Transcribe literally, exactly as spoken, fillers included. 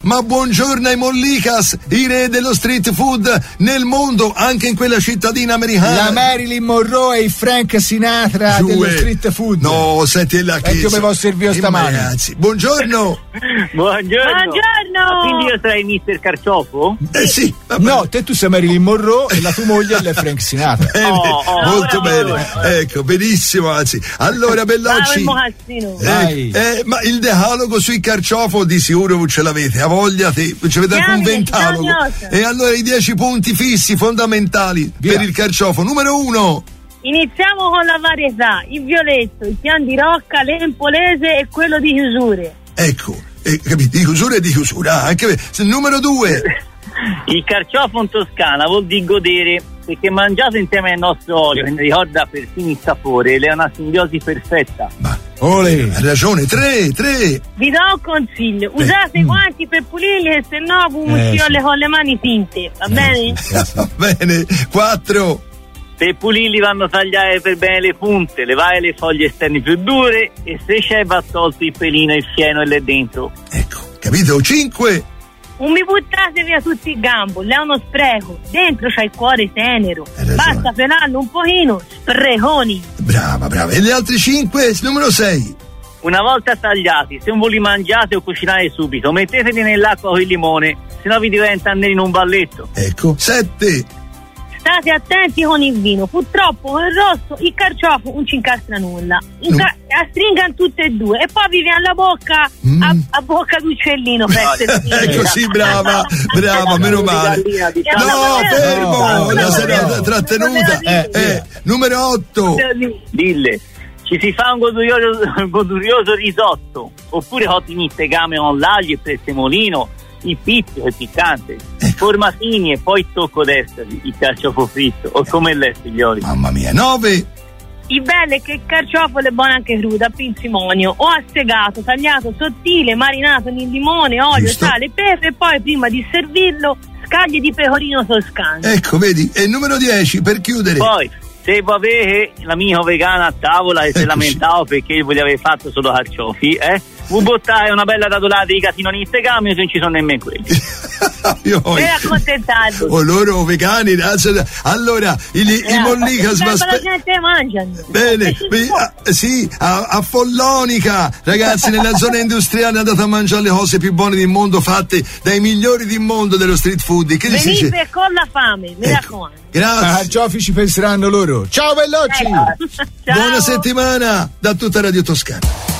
ma buongiorno ai Mollicas, i re dello street food nel mondo, anche in quella cittadina americana. La Marilyn Monroe e il Frank Sinatra Giù dello è. street food. No, senti la che. E come posso servire stamani? Ragazzi, buongiorno. Buongiorno. Buongiorno. Quindi io sarei mister Carciofo? Eh sì, vabbè. No, te tu sei Marilyn Monroe e la tua moglie è Frank Sinatra. Bene, Oh, oh, molto bravo, bene, bravo. ecco, benissimo, anzi. Allora, Bellocci, Bravo il mocassino. Dai. eh, eh, ma il decalogo sui carciofo di sicuro ce l'avete, ha voglia, te, ci avete anche un Chiamami, ventalogo. Gianni. E allora i dieci punti fissi, fondamentali Via. per il carciofo. Numero uno. Iniziamo con la varietà, il violetto, il pian di rocca, l'empolese e quello di chiusure. Ecco, eh, capito, di chiusura e di chiusura, anche se- numero due. Il carciofo in Toscana vuol dire godere, perché mangiato insieme al nostro olio, che ne ricorda persino il sapore, ed è una simbiosi perfetta. Ma Ole. hai ragione, tre, tre. Vi do un consiglio, usate i guanti per pulirli e se no Eh, fumicciolle sì. con le mani tinte, va bene? Va bene, quattro. Per pulirli vanno tagliate per bene le punte, levare le foglie esterne più dure e se c'è va tolto il pelino, il fieno e là dentro. Ecco, capito? Cinque. Non mi buttate via tutti i gamboli, è uno spreco. Dentro c'è il cuore tenero. Hai ragione. Basta pelarlo un pochino, spreconi. Brava, brava. E gli altri cinque? Numero sei. Una volta tagliati, se non voi li mangiate o cucinate subito, metteteli nell'acqua con il limone, se no vi diventa neri in un balletto. Ecco, sette. State attenti con il vino, purtroppo con il rosso il carciofo non ci incastra nulla. Inca- stringano tutte e due e poi vi viene la bocca Mm. a, a bocca d'uccellino. Ecco, sì, brava, brava, meno male. No, fermo, No, la no, sarà no. trattenuta. Eh, Eh, numero otto. Dille, ci si fa un godurioso, godurioso risotto, oppure cotti in tegame con l'aglio, il prezzemolino, il pizzico, il piccante, formatini e poi il tocco d'estasi, il carciofo fritto, o come lei, figlioli. Mamma mia, nove. Il bello è che il carciofo è buono anche crudo, a pinzimonio o assegato, tagliato sottile, marinato nel limone, olio, Giusto. sale, pepe e poi prima di servirlo scaglie di pecorino toscano. Ecco, vedi, e numero dieci per chiudere. Poi, se voi avete l'amico vegano a tavola e si Eccoci. lamentavo perché voi gli avete fatto solo carciofi, eh? Vi buttate una bella datolata di casino in tegame, se non ci sono nemmeno quelli. Io- Per accontentarvi. Oh, loro vegani, razza- allora i, i Mollicas Sempre ma la aspe- gente mangiano. bene, vi- a- sì, a, a Follonica, ragazzi, nella zona industriale andate a mangiare le cose più buone del mondo, fatte dai migliori del mondo dello street food. Che si dice? Venite con la fame, mi Ecco. raccomando. A Grazie, carciofi ci penseranno loro. Ciao Bellocci. Ciao. buona settimana da tutta Radio Toscana.